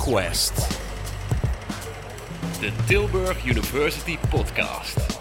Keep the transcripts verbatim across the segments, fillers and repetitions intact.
Quest. De Tilburg University Podcast.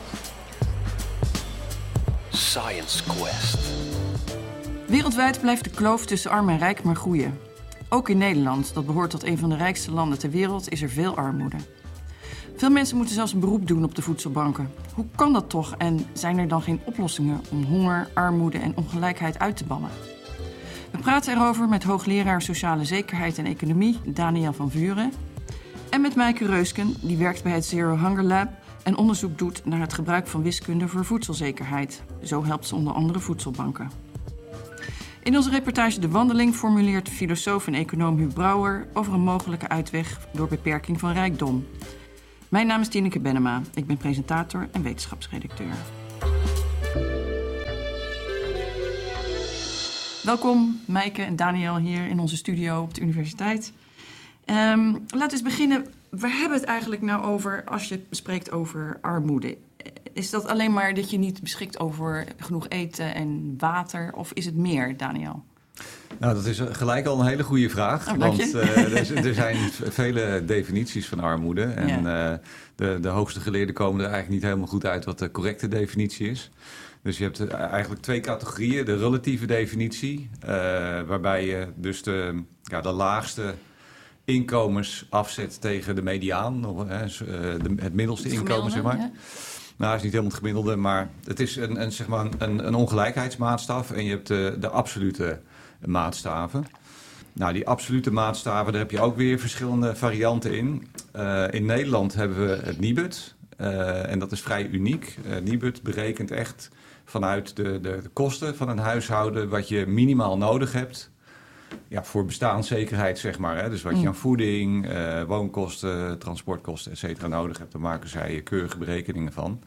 Science Quest. Wereldwijd blijft de kloof tussen arm en rijk maar groeien. Ook in Nederland, dat behoort tot een van de rijkste landen ter wereld, is er veel armoede. Veel mensen moeten zelfs een beroep doen op de voedselbanken. Hoe kan dat toch en zijn er dan geen oplossingen om honger, armoede en ongelijkheid uit te bannen? We praten erover met hoogleraar Sociale Zekerheid en Economie Daniel van Vuren en met Mijke Reusken, die werkt bij het Zero Hunger Lab en onderzoek doet naar het gebruik van wiskunde voor voedselzekerheid. Zo helpt ze onder andere voedselbanken. In onze reportage De Wandeling formuleert filosoof en econoom Huub Brouwer over een mogelijke uitweg door beperking van rijkdom. Mijn naam is Tineke Bennema. Ik ben presentator en wetenschapsredacteur. Welkom, Mijke en Daniel, hier in onze studio op de universiteit. Um, laten we eens beginnen. Waar hebben we het eigenlijk nou over als je spreekt over armoede? Is dat alleen maar dat je niet beschikt over genoeg eten en water? Of is het meer, Daniel? Nou, dat is gelijk al een hele goede vraag. Oh, want uh, er, er zijn vele definities van armoede. En ja. uh, de, de hoogste geleerden komen er eigenlijk niet helemaal goed uit wat de correcte definitie is. Dus je hebt eigenlijk twee categorieën. De relatieve definitie, uh, waarbij je dus de, ja, de laagste inkomens afzet tegen de mediaan. Of, uh, de, het middelste het inkomen, zeg maar. Ja. Nou, het is niet helemaal het gemiddelde, maar het is een, een, zeg maar een, een ongelijkheidsmaatstaf. En je hebt de, de absolute maatstaven. Nou, die absolute maatstaven, daar heb je ook weer verschillende varianten in. Uh, in Nederland hebben we het Nibud. Uh, en dat is vrij uniek. Uh, Nibud berekent echt vanuit de, de, de kosten van een huishouden wat je minimaal nodig hebt. Ja, voor bestaanszekerheid, zeg maar. Hè. Dus wat je aan voeding, uh, woonkosten, transportkosten, et cetera nodig hebt, daar maken zij keurige berekeningen van.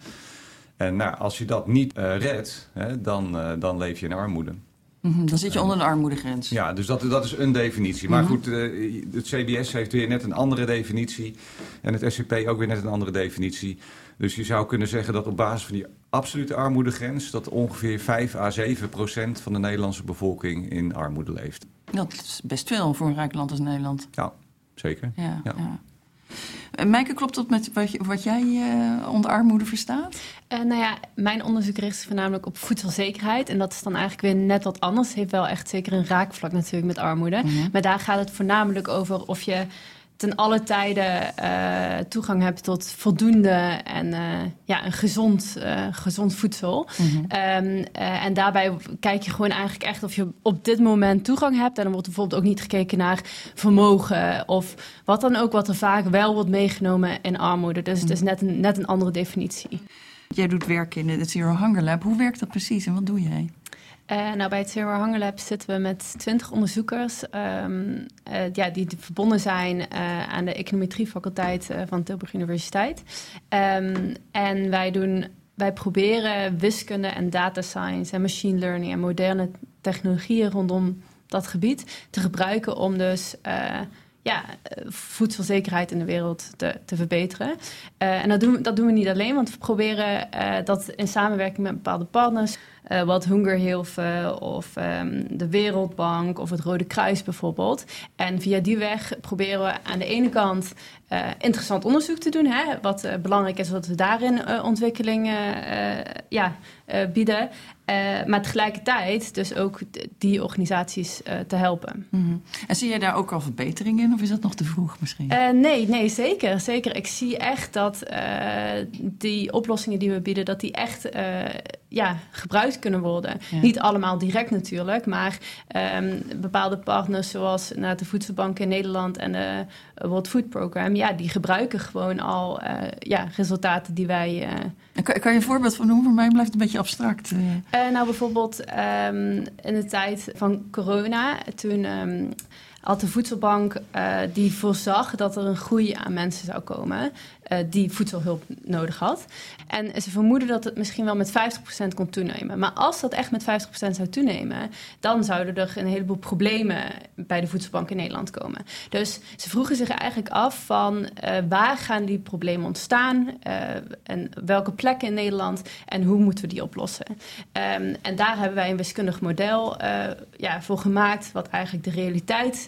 En nou, als je dat niet uh, redt, hè, dan, uh, dan leef je in armoede. Mm-hmm, dan zit je onder de armoedegrens. Ja, dus dat, dat is een definitie. Maar goed, uh, het C B S heeft weer net een andere definitie. En het S C P ook weer net een andere definitie. Dus je zou kunnen zeggen dat op basis van die absolute armoedegrens dat ongeveer vijf à zeven procent van de Nederlandse bevolking in armoede leeft. Dat is best veel voor een rijk land als Nederland. Ja, zeker. Ja, ja. Ja. Uh, Mijke, klopt dat met wat, je, wat jij uh, onder armoede verstaat? Uh, nou ja, mijn onderzoek richt zich voornamelijk op voedselzekerheid. En dat is dan eigenlijk weer net wat anders. Het heeft wel echt zeker een raakvlak natuurlijk met armoede. Mm-hmm. Maar daar gaat het voornamelijk over of je ten alle tijden uh, toegang hebt tot voldoende en uh, ja, een gezond, uh, gezond voedsel. Mm-hmm. Um, uh, en daarbij kijk je gewoon eigenlijk echt of je op dit moment toegang hebt. En dan wordt bijvoorbeeld ook niet gekeken naar vermogen of wat dan ook, wat er vaak wel wordt meegenomen in armoede. Dus mm-hmm. het is net een, net een andere definitie. Jij doet werk in het Zero Hunger Lab. Hoe werkt dat precies en wat doe jij? Uh, nou, bij het Zero Hunger Lab zitten we met twintig onderzoekers um, uh, ja, die verbonden zijn uh, aan de econometriefaculteit uh, van Tilburg Universiteit. Um, en wij, doen, wij proberen wiskunde en data science en machine learning en moderne technologieën rondom dat gebied te gebruiken om dus Uh, ja, voedselzekerheid in de wereld te, te verbeteren. Uh, en dat doen, we, dat doen we niet alleen, want we proberen uh, dat in samenwerking met bepaalde partners, uh, wat Hongerhilfe of um, de Wereldbank of het Rode Kruis bijvoorbeeld. En via die weg proberen we aan de ene kant uh, interessant onderzoek te doen, hè, wat uh, belangrijk is dat we daarin uh, ontwikkelingen uh, ja, uh, bieden. Uh, maar tegelijkertijd dus ook die organisaties uh, te helpen. Mm-hmm. En zie jij daar ook al verbetering in? Of is dat nog te vroeg misschien? Uh, nee, nee, zeker, zeker. Ik zie echt dat uh, die oplossingen die we bieden, dat die echt uh, ja, gebruikt kunnen worden. Ja. Niet allemaal direct natuurlijk, maar um, bepaalde partners zoals nou, de Voedselbank in Nederland en de World Food Program, ja, die gebruiken gewoon al uh, ja, resultaten die wij Uh, Kan, kan je een voorbeeld van noemen? Voor mij blijft het een beetje abstract. Uh, Uh, nou, bijvoorbeeld um, in de tijd van corona, toen um, had de Voedselbank uh, die voorzag dat er een groei aan mensen zou komen uh, die voedselhulp nodig had. En ze vermoeden dat het misschien wel met vijftig procent kon toenemen. Maar als dat echt met vijftig procent zou toenemen, dan zouden er een heleboel problemen bij de Voedselbank in Nederland komen. Dus ze vroegen zich eigenlijk af van uh, waar gaan die problemen ontstaan uh, en welke plekken in Nederland en hoe moeten we die oplossen. Um, en daar hebben wij een wiskundig model uh, ja, voor gemaakt wat eigenlijk de realiteit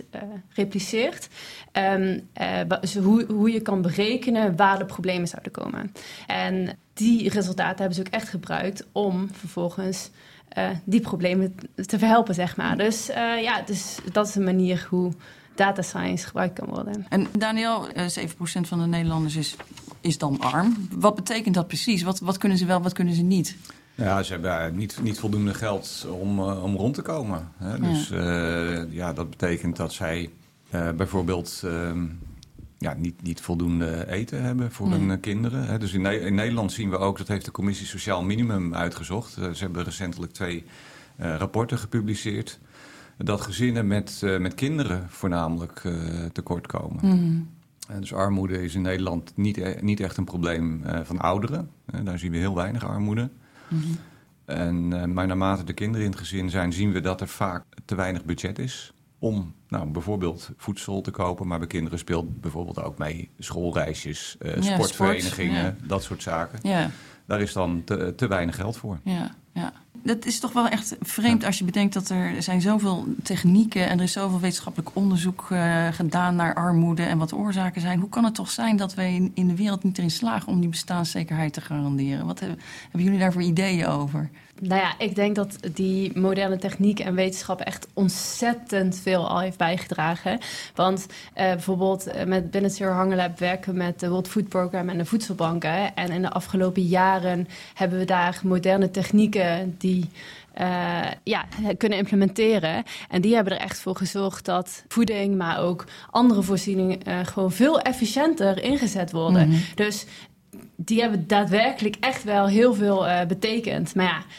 uh, repliceert. Um, uh, dus hoe, hoe je kan berekenen waar de problemen zouden komen. En die resultaten hebben ze ook echt gebruikt om vervolgens uh, die problemen te verhelpen, zeg maar. Dus uh, ja, dus dat is een manier hoe data science gebruikt kan worden. En Daniel, zeven procent van de Nederlanders is, is dan arm. Wat betekent dat precies? Wat, wat kunnen ze wel, wat kunnen ze niet? Ja, ze hebben niet, niet voldoende geld om, uh, om rond te komen. Hè? Ja. Dus uh, ja, dat betekent dat zij uh, bijvoorbeeld uh, ja, niet, niet voldoende eten hebben voor nee. hun uh, kinderen. Hè? Dus in, ne- in Nederland zien we ook, dat heeft de Commissie Sociaal Minimum uitgezocht. Uh, ze hebben recentelijk twee uh, rapporten gepubliceerd. Dat gezinnen met, uh, met kinderen voornamelijk uh, tekort komen. Mm. Uh, dus armoede is in Nederland niet, e- niet echt een probleem uh, van ouderen. Uh, daar zien we heel weinig armoede. Mm-hmm. En, uh, maar naarmate de kinderen in het gezin zijn, zien we dat er vaak te weinig budget is om nou, bijvoorbeeld voedsel te kopen. Maar bij kinderen speelt bijvoorbeeld ook mee schoolreisjes, uh, ja, sportverenigingen, sport, ja. dat soort zaken. Ja. Daar is dan te, te weinig geld voor. Ja, ja. Dat is toch wel echt vreemd als je bedenkt dat er zijn zoveel technieken en er is zoveel wetenschappelijk onderzoek uh, gedaan naar armoede en wat de oorzaken zijn. Hoe kan het toch zijn dat wij in, in de wereld niet erin slagen om die bestaanszekerheid te garanderen? Wat hebben, hebben jullie daar voor ideeën over? Nou ja, ik denk dat die moderne techniek en wetenschap echt ontzettend veel al heeft bijgedragen. Want uh, bijvoorbeeld uh, met binnen Zero Hunger Lab werken we met de World Food Program en de voedselbanken. En in de afgelopen jaren hebben we daar moderne technieken die uh, ja, kunnen implementeren. En die hebben er echt voor gezorgd dat voeding, maar ook andere voorzieningen uh, gewoon veel efficiënter ingezet worden. Mm-hmm. Dus die hebben daadwerkelijk echt wel heel veel uh, betekend. Maar ja,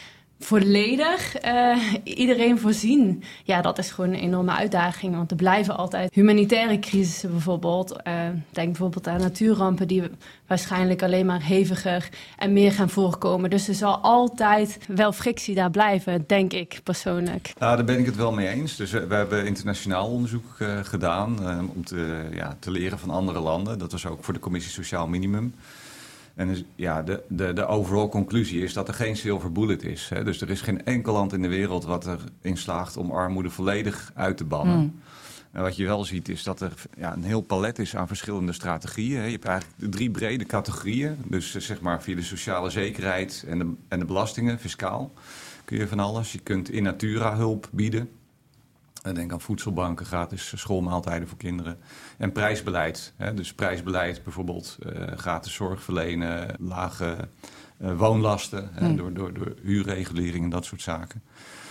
volledig uh, iedereen voorzien, ja, dat is gewoon een enorme uitdaging. Want er blijven altijd humanitaire crisissen bijvoorbeeld. Uh, denk bijvoorbeeld aan natuurrampen die waarschijnlijk alleen maar heviger en meer gaan voorkomen. Dus er zal altijd wel frictie daar blijven, denk ik persoonlijk. Nou, daar ben ik het wel mee eens. Dus we hebben internationaal onderzoek uh, gedaan uh, om te, ja, te leren van andere landen. Dat was ook voor de Commissie Sociaal Minimum. En dus, ja, de, de, de overall conclusie is dat er geen silver bullet is. Hè? Dus er is geen enkel land in de wereld wat erin slaagt om armoede volledig uit te bannen. Mm. En wat je wel ziet is dat er ja, een heel palet is aan verschillende strategieën. Hè? Je hebt eigenlijk drie brede categorieën. Dus zeg maar via de sociale zekerheid en de, en de belastingen, fiscaal, kun je van alles. Je kunt in natura hulp bieden. Denk aan voedselbanken, gratis schoolmaaltijden voor kinderen. En prijsbeleid. Hè? Dus prijsbeleid, bijvoorbeeld uh, gratis zorg verlenen, lage uh, woonlasten, mm. hè? Door, door, door huurregulering en dat soort zaken.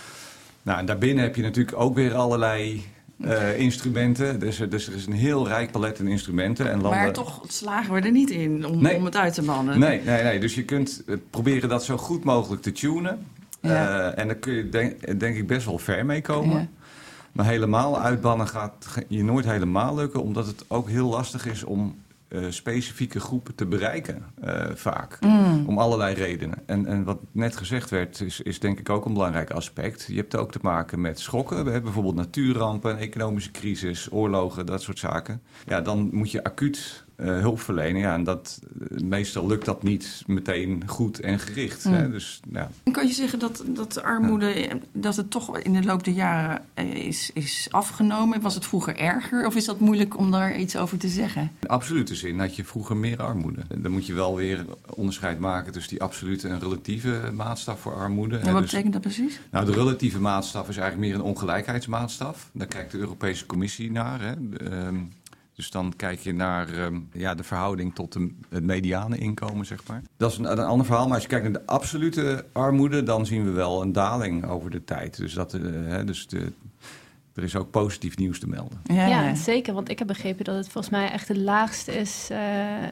Nou, en daarbinnen heb je natuurlijk ook weer allerlei uh, instrumenten. Dus, dus er is een heel rijk palet aan instrumenten. En landen... Maar toch slagen we er niet in om, nee. om het uit te bannen. Nee, nee, nee. Dus je kunt proberen dat zo goed mogelijk te tunen. Ja. Uh, en daar kun je denk, denk ik best wel ver mee komen. Ja. Maar helemaal uitbannen gaat je nooit helemaal lukken, omdat het ook heel lastig is om uh, specifieke groepen te bereiken, uh, vaak. Mm. Om allerlei redenen. En, en wat net gezegd werd, is, is denk ik ook een belangrijk aspect. Je hebt ook te maken met schokken. We hebben bijvoorbeeld natuurrampen, economische crisis, oorlogen, dat soort zaken. Ja, dan moet je acuut uh, hulp verlenen. Ja, en dat, uh, meestal lukt dat niet meteen goed en gericht. Mm. Hè? Dus, ja. Kan je zeggen dat, dat de armoede, ja. dat het toch in de loop der jaren is, is afgenomen? Was het vroeger erger of is dat moeilijk om daar iets over te zeggen? In absolute zin had je vroeger meer armoede. Dan moet je wel weer onderscheid maken tussen die absolute en relatieve maatstaf voor armoede. En wat dus, betekent dat precies? Nou, de relatieve maatstaf is eigenlijk meer een ongelijkheidsmaatstaf. Daar kijkt de Europese Commissie naar. Hè. Um, Dus dan kijk je naar um, ja, de verhouding tot de, het mediane inkomen, zeg maar. Dat is een, een ander verhaal. Maar als je kijkt naar de absolute armoede, dan zien we wel een daling over de tijd. Dus, dat, uh, hè, dus de, er is ook positief nieuws te melden. Ja, ja, zeker. Want ik heb begrepen dat het volgens mij echt de laagste is uh,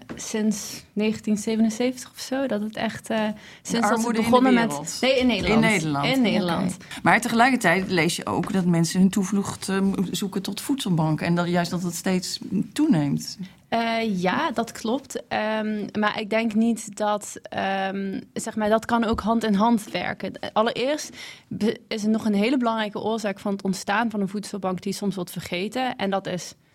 sinds negentien zevenenzeventig of zo. Dat het echt uh, sinds dat ze begonnen met... Nee, in Nederland. In Nederland. In Nederland. Okay. Maar tegelijkertijd lees je ook dat mensen hun toevlucht uh, zoeken tot voedselbanken. En dat juist dat het steeds toeneemt. Uh, ja, dat klopt. Um, maar ik denk niet dat... Um, zeg maar, dat kan ook hand in hand werken. Allereerst is er nog een hele belangrijke oorzaak van het ontstaan van een voedselbank die soms wordt vergeten. En dat is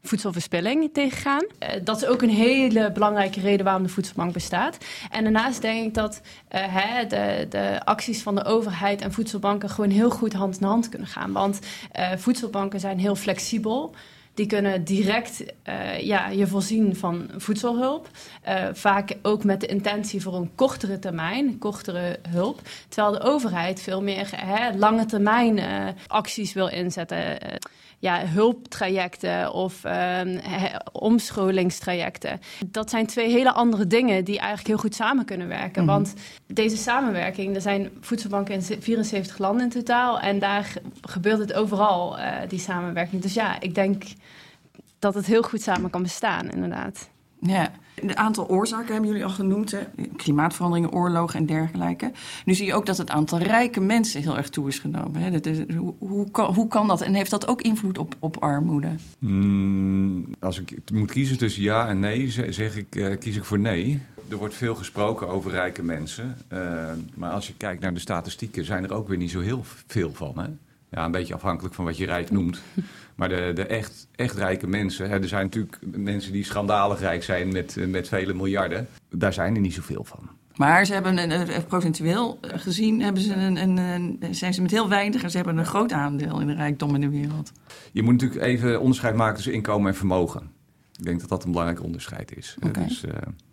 voedselverspilling tegengaan. Uh, dat is ook een hele belangrijke reden waarom de voedselbank bestaat. En daarnaast denk ik dat uh, hè, de, de acties van de overheid en voedselbanken gewoon heel goed hand in hand kunnen gaan. Want uh, voedselbanken zijn heel flexibel. Die kunnen direct uh, ja, je voorzien van voedselhulp. Uh, vaak ook met de intentie voor een kortere termijn, kortere hulp. Terwijl de overheid veel meer hè, lange termijn uh, acties wil inzetten. Uh, ja, hulptrajecten of uh, omscholingstrajecten. Dat zijn twee hele andere dingen die eigenlijk heel goed samen kunnen werken. Mm-hmm. Want deze samenwerking, er zijn voedselbanken in vierenzeventig landen in totaal. En daar gebeurt het overal, uh, die samenwerking. Dus ja, ik denk dat het heel goed samen kan bestaan, inderdaad. Ja, een aantal oorzaken hebben jullie al genoemd. Hè? Klimaatveranderingen, oorlogen en dergelijke. Nu zie je ook dat het aantal rijke mensen heel erg toe is genomen. Hè? Dat is, hoe, hoe, kan, hoe kan dat? En heeft dat ook invloed op, op armoede? Mm, als ik moet kiezen tussen ja en nee, zeg ik, uh, kies ik voor nee. Er wordt veel gesproken over rijke mensen. Uh, maar als je kijkt naar de statistieken, zijn er ook weer niet zo heel veel van, hè? Ja, een beetje afhankelijk van wat je rijk noemt. Maar de, de echt, echt rijke mensen... Hè, er zijn natuurlijk mensen die schandalig rijk zijn met, met vele miljarden. Daar zijn er niet zoveel van. Maar ze hebben een, een, procentueel gezien hebben ze een, een, een, zijn ze met heel weinig... en ze hebben een groot aandeel in de rijkdom in de wereld. Je moet natuurlijk even onderscheid maken tussen inkomen en vermogen. Ik denk dat dat een belangrijk onderscheid is. Okay. Dus, uh,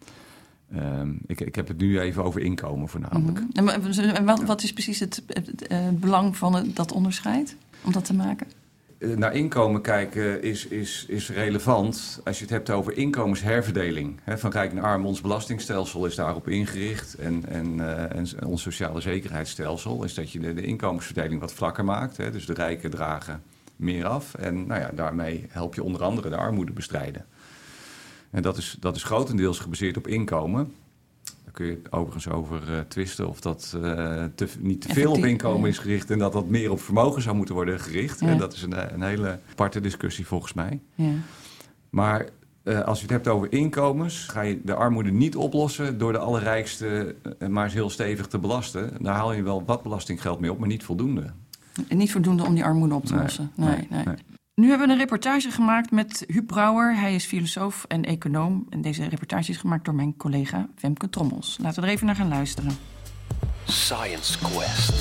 Um, ik, ik heb het nu even over inkomen voornamelijk. Mm-hmm. En wat, wat is precies het, het, het, het belang van het, dat onderscheid om dat te maken? Uh, naar inkomen kijken is, is, is relevant als je het hebt over inkomensherverdeling. He, van rijk naar arm, ons belastingstelsel is daarop ingericht. En, en, uh, en ons sociale zekerheidsstelsel is dat je de, de inkomensverdeling wat vlakker maakt. He, dus de rijken dragen meer af. En nou ja, daarmee help je onder andere de armoede bestrijden. En dat is, dat is grotendeels gebaseerd op inkomen. Daar kun je het overigens over uh, twisten of dat uh, te, niet te veel Effectief, op inkomen ja. is gericht... en dat dat meer op vermogen zou moeten worden gericht. Ja. En dat is een, een hele aparte discussie volgens mij. Ja. Maar uh, als je het hebt over inkomens... ga je de armoede niet oplossen door de allerrijkste uh, maar eens heel stevig te belasten. Daar haal je wel wat belastinggeld mee op, maar niet voldoende. En niet voldoende om die armoede op te nee, lossen? Nee, nee. nee. nee. Nu hebben we een reportage gemaakt met Huub Brouwer. Hij is filosoof en econoom. En deze reportage is gemaakt door mijn collega Femke Trommels. Laten we er even naar gaan luisteren. Science Quest.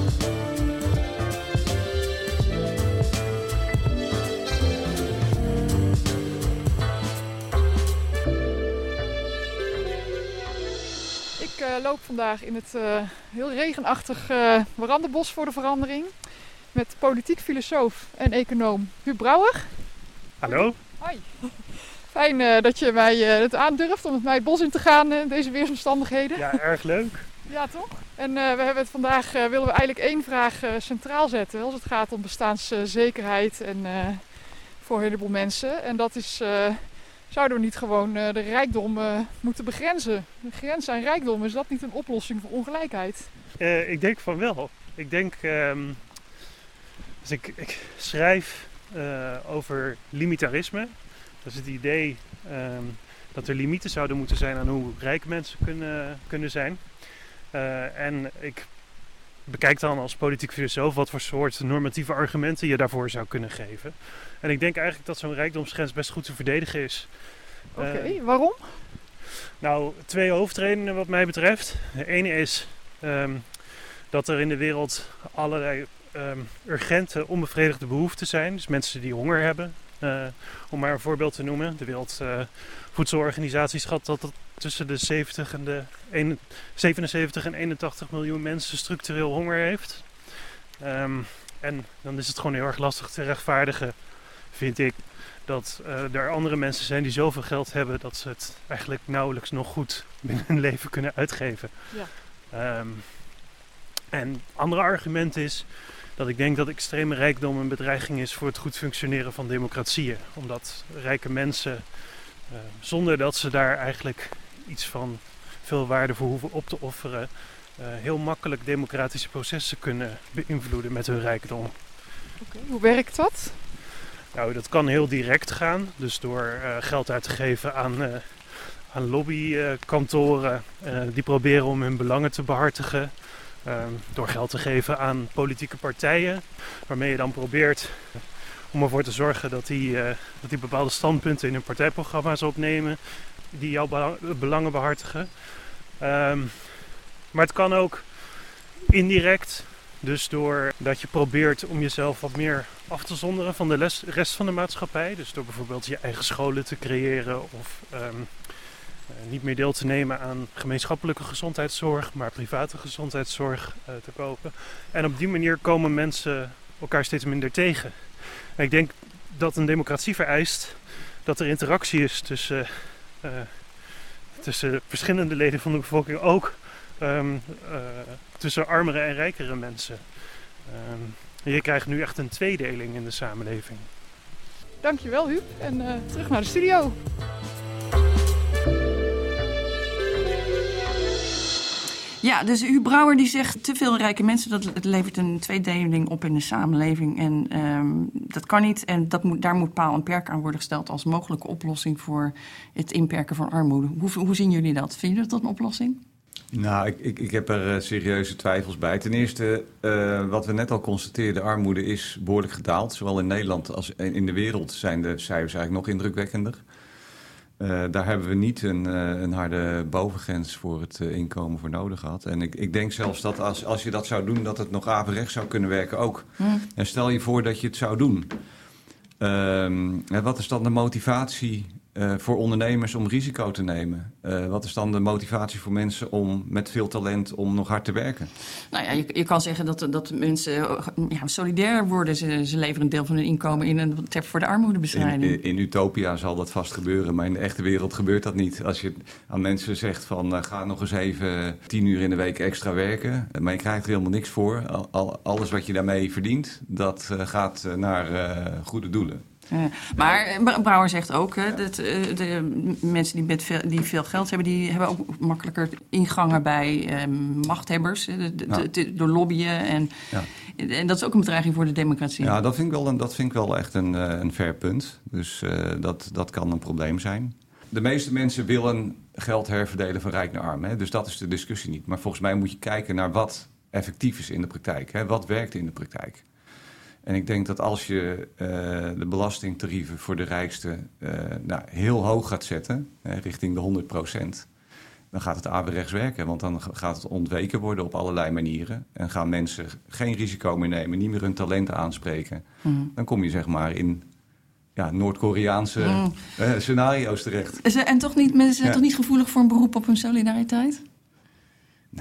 Ik uh, loop vandaag in het uh, heel regenachtig uh, Warandenbos voor de verandering. Met politiek filosoof en econoom Huub Brouwer. Hallo. Hoi. Fijn uh, dat je mij uh, het aandurft om met mij het bos in te gaan in uh, deze weersomstandigheden. Ja, erg leuk. Ja, toch? En uh, we hebben het vandaag uh, willen we eigenlijk één vraag uh, centraal zetten als het gaat om bestaanszekerheid en uh, voor een heleboel mensen. En dat is, uh, zouden we niet gewoon uh, de rijkdom uh, moeten begrenzen? De grens aan rijkdom, is dat niet een oplossing voor ongelijkheid? Uh, ik denk van wel. Ik denk... Um... Dus ik, ik schrijf uh, over limitarisme. Dat is het idee um, dat er limieten zouden moeten zijn aan hoe rijk mensen kunnen, kunnen zijn. Uh, en ik bekijk dan als politiek filosoof wat voor soort normatieve argumenten je daarvoor zou kunnen geven. En ik denk eigenlijk dat zo'n rijkdomsgrens best goed te verdedigen is. Oké, okay, uh, waarom? Nou, twee hoofdredenen wat mij betreft. De ene is um, dat er in de wereld allerlei Um, urgente, onbevredigde behoeften zijn. Dus mensen die honger hebben. Uh, om maar een voorbeeld te noemen. De Wereldvoedselorganisatie uh, schat dat het tussen de zeventig en de een, zevenenzeventig en eenentachtig miljoen mensen structureel honger heeft. Um, en dan is het gewoon heel erg lastig te rechtvaardigen, vind ik, dat uh, er andere mensen zijn die zoveel geld hebben dat ze het eigenlijk nauwelijks nog goed binnen hun leven kunnen uitgeven. Ja. Um, en andere argument is dat ik denk dat extreme rijkdom een bedreiging is voor het goed functioneren van democratieën. Omdat rijke mensen, uh, zonder dat ze daar eigenlijk iets van veel waarde voor hoeven op te offeren, uh, heel makkelijk democratische processen kunnen beïnvloeden met hun rijkdom. Okay, hoe werkt dat? Nou, dat kan heel direct gaan. Dus door uh, geld uit te geven aan, uh, aan lobbykantoren uh, die proberen om hun belangen te behartigen. Uh, door geld te geven aan politieke partijen, waarmee je dan probeert om ervoor te zorgen dat die, uh, dat die bepaalde standpunten in hun partijprogramma's opnemen die jouw belang, belangen behartigen. Um, maar het kan ook indirect, dus doordat je probeert om jezelf wat meer af te zonderen van de les, rest van de maatschappij. Dus door bijvoorbeeld je eigen scholen te creëren of um, uh, niet meer deel te nemen aan gemeenschappelijke gezondheidszorg, maar private gezondheidszorg uh, te kopen. En op die manier komen mensen elkaar steeds minder tegen. En ik denk dat een democratie vereist dat er interactie is tussen, uh, tussen verschillende leden van de bevolking, ook um, uh, tussen armere en rijkere mensen. Um, je krijgt nu echt een tweedeling in de samenleving. Dankjewel Huub en uh, terug naar de studio. Ja, dus Huub Brouwer die zegt te veel rijke mensen, dat het levert een tweedeling op in de samenleving. En um, dat kan niet en dat moet, daar moet paal en perk aan worden gesteld als mogelijke oplossing voor het inperken van armoede. Hoe, hoe zien jullie dat? Vinden jullie dat een oplossing? Nou, ik, ik, ik heb er uh, serieuze twijfels bij. Ten eerste, uh, wat we net al constateerden, armoede is behoorlijk gedaald. Zowel in Nederland als in de wereld zijn de cijfers eigenlijk nog indrukwekkender. Uh, daar hebben we niet een, uh, een harde bovengrens voor het uh, inkomen voor nodig gehad. En ik, ik denk zelfs dat als, als je dat zou doen, dat het nog averechts zou kunnen werken ook. Hmm. En stel je voor dat je het zou doen. Uh, wat is dan de motivatie uh, voor ondernemers om risico te nemen? Uh, wat is dan de motivatie voor mensen om met veel talent om nog hard te werken? Nou ja, je, je kan zeggen dat, dat mensen ja, solidair worden. Ze, ze leveren een deel van hun inkomen in en voor de armoedebestrijding. In, in, in Utopia zal dat vast gebeuren, maar in de echte wereld gebeurt dat niet. Als je aan mensen zegt van uh, ga nog eens even tien uur in de week extra werken, maar je krijgt er helemaal niks voor. Al, al, alles wat je daarmee verdient, dat uh, gaat uh, naar uh, goede doelen. Uh, maar Brouwer zegt ook hè, dat uh, de mensen die, met veel, die veel geld hebben, die hebben ook makkelijker ingangen bij uh, machthebbers. De, de, ja. de, de, door lobbyen. En, ja. en dat is ook een bedreiging voor de democratie. Ja, dat vind ik wel, een, dat vind ik wel echt een, een fair punt. Dus uh, dat, dat kan een probleem zijn. De meeste mensen willen geld herverdelen van rijk naar arm. Hè? Dus dat is de discussie niet. Maar volgens mij moet je kijken naar wat effectief is in de praktijk. Hè? Wat werkt in de praktijk? En ik denk dat als je uh, de belastingtarieven voor de rijksten uh, nou, heel hoog gaat zetten, uh, richting de honderd procent, dan gaat het averechts werken. Want dan gaat het ontweken worden op allerlei manieren. En gaan mensen geen risico meer nemen, niet meer hun talenten aanspreken. Mm. Dan kom je zeg maar in ja, Noord-Koreaanse mm. uh, scenario's terecht. En toch niet, mensen zijn ja. toch niet gevoelig voor een beroep op hun solidariteit? Nee.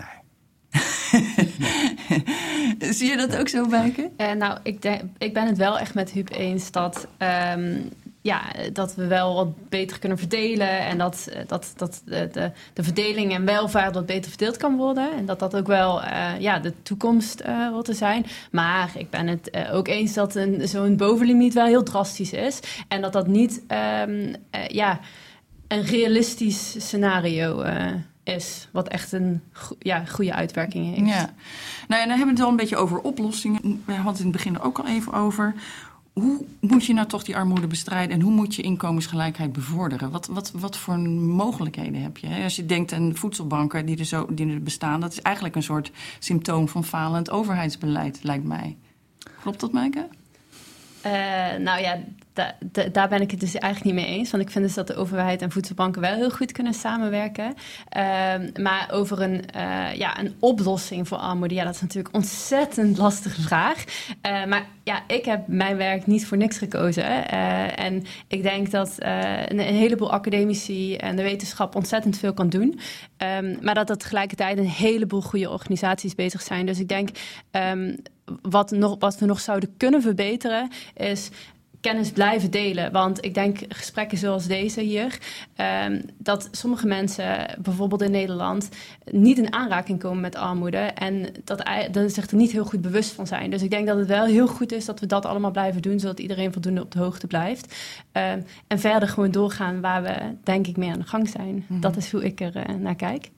Zie je dat ook zo, Bijke? Uh, nou, ik, denk, ik ben het wel echt met Huub eens dat, um, ja, dat we wel wat beter kunnen verdelen. En dat, dat, dat de, de, de verdeling en welvaart wat beter verdeeld kan worden. En dat dat ook wel uh, ja, de toekomst uh, hoort te zijn. Maar ik ben het uh, ook eens dat een, zo'n bovenlimiet wel heel drastisch is. En dat dat niet um, uh, ja, een realistisch scenario uh, is, wat echt een go- ja, goede uitwerking heeft. Ja. Nou ja, dan hebben we het al een beetje over oplossingen. We hadden het in het begin er ook al even over. Hoe moet je nou toch die armoede bestrijden en hoe moet je inkomensgelijkheid bevorderen? Wat, wat, wat voor mogelijkheden heb je? Als je denkt aan voedselbanken die er, zo, die er bestaan, dat is eigenlijk een soort symptoom van falend overheidsbeleid, lijkt mij. Klopt dat, Maaike? Uh, nou ja, da, da, daar ben ik het dus eigenlijk niet mee eens. Want ik vind dus dat de overheid en voedselbanken wel heel goed kunnen samenwerken. Uh, maar over een, uh, ja, een oplossing voor armoede, ja, dat is natuurlijk een ontzettend lastige vraag. Uh, maar ja, ik heb mijn werk niet voor niks gekozen. Uh, en ik denk dat uh, een, een heleboel academici en de wetenschap ontzettend veel kan doen. Um, maar dat er tegelijkertijd een heleboel goede organisaties bezig zijn. Dus ik denk, um, wat, nog, wat we nog zouden kunnen verbeteren is kennis blijven delen. Want ik denk gesprekken zoals deze hier, um, dat sommige mensen, bijvoorbeeld in Nederland, niet in aanraking komen met armoede en dat, dat zich er niet heel goed bewust van zijn. Dus ik denk dat het wel heel goed is dat we dat allemaal blijven doen, zodat iedereen voldoende op de hoogte blijft. Um, en verder gewoon doorgaan waar we, denk ik, mee aan de gang zijn. Mm-hmm. Dat is hoe ik er uh, naar kijk.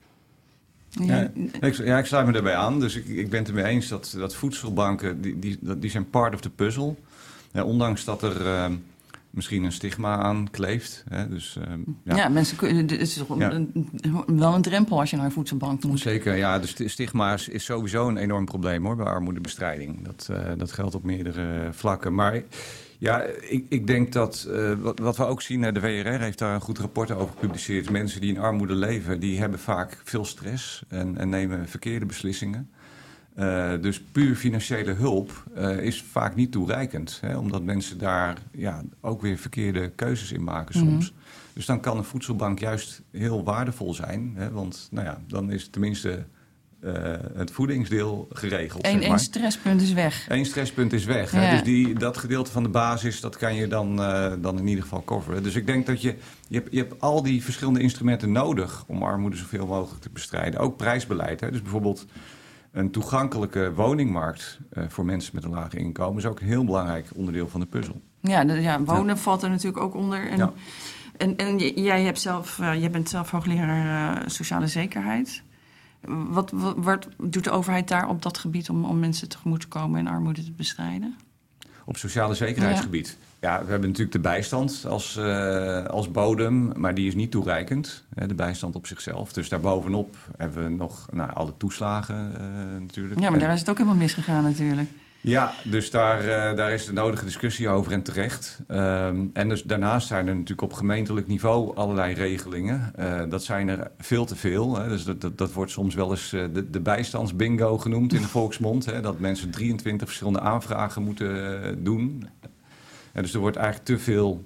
Ja, ik, ja, ik sluit me daarbij aan. Dus ik, ik ben het ermee eens dat, dat voedselbanken, die, die, die zijn part of the puzzle. Ja, ondanks dat er uh, misschien een stigma aan kleeft. Hè, dus, uh, ja. ja, mensen kunnen. Het is toch ja. een, wel een drempel als je naar een voedselbank moet. Zeker, ja. Dus stigma is, is sowieso een enorm probleem hoor, bij armoedebestrijding. Dat, uh, dat geldt op meerdere vlakken. Maar Ja, ik, ik denk dat uh, wat, wat we ook zien, de W R R heeft daar een goed rapport over gepubliceerd. Mensen die in armoede leven, die hebben vaak veel stress en, en nemen verkeerde beslissingen. Uh, dus puur financiële hulp uh, is vaak niet toereikend. Hè, omdat mensen daar ja, ook weer verkeerde keuzes in maken soms. Mm-hmm. Dus dan kan een voedselbank juist heel waardevol zijn. Hè, want nou ja, dan is tenminste uh, het voedingsdeel geregeld. Eén zeg maar. stresspunt is weg. Eén stresspunt is weg. Ja. Hè? Dus die, dat gedeelte van de basis, dat kan je dan, uh, dan in ieder geval coveren. Dus ik denk dat je, je, hebt, je hebt al die verschillende instrumenten nodig om armoede zoveel mogelijk te bestrijden. Ook prijsbeleid. Hè? Dus bijvoorbeeld een toegankelijke woningmarkt uh, voor mensen met een laag inkomen is ook een heel belangrijk onderdeel van de puzzel. Ja, de, ja wonen ja. valt er natuurlijk ook onder. En, ja. en, en jij, hebt zelf, uh, jij bent zelf hoogleraar uh, sociale zekerheid. Wat, wat, wat doet de overheid daar op dat gebied om, om mensen tegemoet te komen en armoede te bestrijden? Op sociale zekerheidsgebied? Ja, ja we hebben natuurlijk de bijstand als, uh, als bodem, maar die is niet toereikend. Hè, de bijstand op zichzelf. Dus daarbovenop hebben we nog nou, alle toeslagen uh, natuurlijk. Ja, maar daar is het ook helemaal misgegaan natuurlijk. Ja, dus daar, uh, daar is de nodige discussie over en terecht. Um, en dus daarnaast zijn er natuurlijk op gemeentelijk niveau allerlei regelingen. Uh, dat zijn er veel te veel. Hè. Dus dat, dat, dat wordt soms wel eens uh, de, de bijstandsbingo genoemd in de volksmond. Hè. Dat mensen drieëntwintig verschillende aanvragen moeten uh, doen. En dus er wordt eigenlijk te veel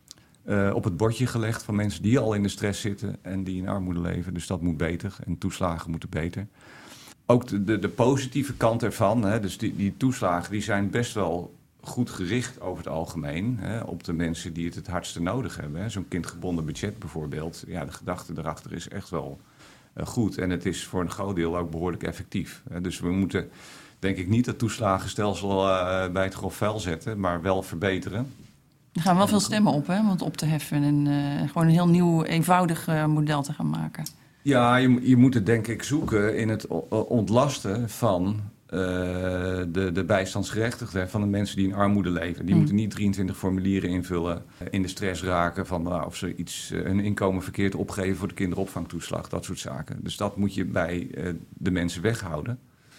uh, op het bordje gelegd van mensen die al in de stress zitten en die in armoede leven. Dus dat moet beter en toeslagen moeten beter. Ook de, de, de positieve kant ervan, hè, dus die, die toeslagen, die zijn best wel goed gericht over het algemeen. Hè, op de mensen die het het hardste nodig hebben. Hè. Zo'n kindgebonden budget bijvoorbeeld. Ja, de gedachte erachter is echt wel uh, goed. En het is voor een groot deel ook behoorlijk effectief. Hè. Dus we moeten, denk ik, niet het toeslagenstelsel uh, bij het grof vuil zetten, maar wel verbeteren. Er gaan wel veel stemmen op, hè, om het op te heffen en uh, gewoon een heel nieuw, eenvoudig uh, model te gaan maken. Ja, je, je moet het denk ik zoeken in het ontlasten van uh, de, de bijstandsgerechtigden, van de mensen die in armoede leven. Die mm. moeten niet drieëntwintig formulieren invullen, in de stress raken van nou, of ze iets, hun inkomen verkeerd opgeven voor de kinderopvangtoeslag, dat soort zaken. Dus dat moet je bij uh, de mensen weghouden.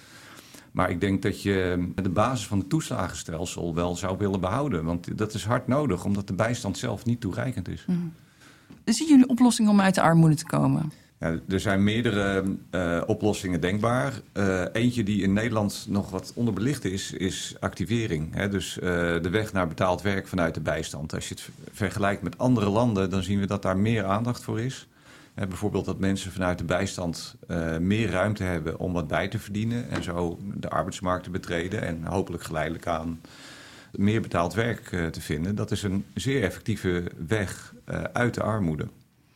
Maar ik denk dat je de basis van het toeslagenstelsel wel zou willen behouden. Want dat is hard nodig, omdat de bijstand zelf niet toereikend is. Mm. Zien jullie oplossingen om uit de armoede te komen? Ja, er zijn meerdere uh, oplossingen denkbaar. Uh, eentje die in Nederland nog wat onderbelicht is, is activering. Hè? Dus uh, de weg naar betaald werk vanuit de bijstand. Als je het vergelijkt met andere landen, dan zien we dat daar meer aandacht voor is. Hè, bijvoorbeeld dat mensen vanuit de bijstand uh, meer ruimte hebben om wat bij te verdienen. En zo de arbeidsmarkt te betreden en hopelijk geleidelijk aan meer betaald werk uh, te vinden. Dat is een zeer effectieve weg uh, uit de armoede.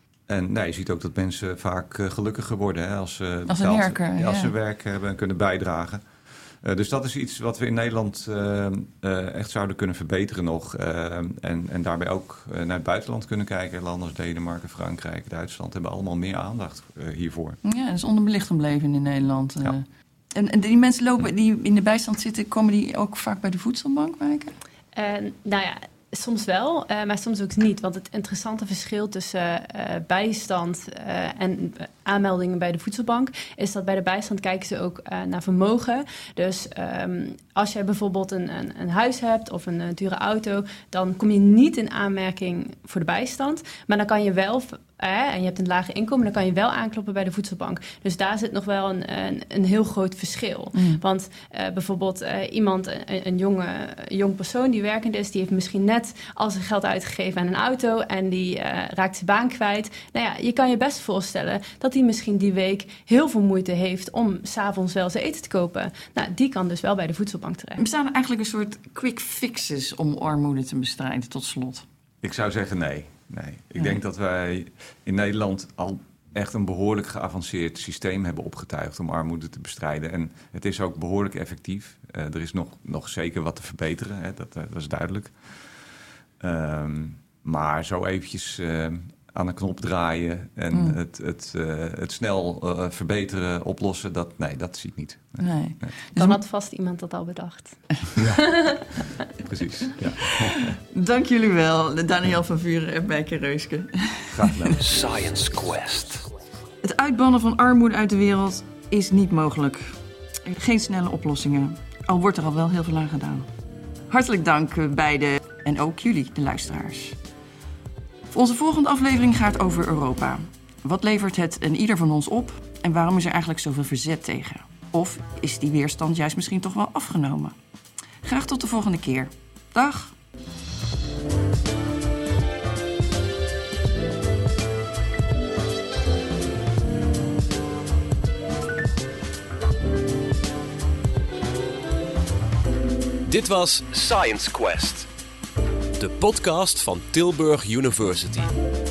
En nee, je ziet ook dat mensen vaak uh, gelukkiger worden hè, als, uh, als, betaald, ze werken, ja, als ja. ze werk hebben en kunnen bijdragen. Uh, dus dat is iets wat we in Nederland uh, uh, echt zouden kunnen verbeteren nog. Uh, en, en daarbij ook uh, naar het buitenland kunnen kijken. Landen als Denemarken, Frankrijk, Duitsland hebben allemaal meer aandacht uh, hiervoor. Ja, dat is onderbelicht gebleven in Nederland. Uh. Ja. En, en die mensen lopen die in de bijstand zitten, komen die ook vaak bij de voedselbank werken? Uh, nou ja... Soms wel, uh, maar soms ook niet. Want het interessante verschil tussen uh, bijstand uh, en aanmeldingen bij de voedselbank is dat bij de bijstand kijken ze ook uh, naar vermogen. Dus um, als jij bijvoorbeeld een, een, een huis hebt of een, een dure auto, dan kom je niet in aanmerking voor de bijstand. Maar dan kan je wel, uh, en je hebt een lage inkomen, dan kan je wel aankloppen bij de voedselbank. Dus daar zit nog wel een, een, een heel groot verschil. Mm. Want uh, bijvoorbeeld uh, iemand, een, een jonge, jong persoon die werkend is, die heeft misschien net al zijn geld uitgegeven aan een auto en die uh, raakt zijn baan kwijt. Nou ja, je kan je best voorstellen dat hij misschien die week heel veel moeite heeft om 's avonds wel zijn eten te kopen. Nou, die kan dus wel bij de voedselbank terecht. Bestaan er eigenlijk een soort quick fixes om armoede te bestrijden, tot slot? Ik zou zeggen nee. nee. Ik nee. denk dat wij in Nederland al echt een behoorlijk geavanceerd systeem hebben opgetuigd om armoede te bestrijden. En het is ook behoorlijk effectief. Uh, er is nog, nog zeker wat te verbeteren, hè? Dat, uh, dat is duidelijk. Um, maar zo eventjes uh, aan de knop draaien en mm. het, het, uh, het snel uh, verbeteren, oplossen, dat, nee, dat zie ik niet. Nee. Nee. Nee. Dan dus had vast iemand dat al bedacht. Ja. Precies. Ja. Dank jullie wel, Daniel van Vuren en Mijke Reuske. Graag gedaan. Science Quest. Het uitbannen van armoede uit de wereld is niet mogelijk. Geen snelle oplossingen, al wordt er al wel heel veel aan gedaan. Hartelijk dank beiden. En ook jullie, de luisteraars. Onze volgende aflevering gaat over Europa. Wat levert het en ieder van ons op? En waarom is er eigenlijk zoveel verzet tegen? Of is die weerstand juist misschien toch wel afgenomen? Graag tot de volgende keer. Dag! Dit was Science Quest, de podcast van Tilburg University.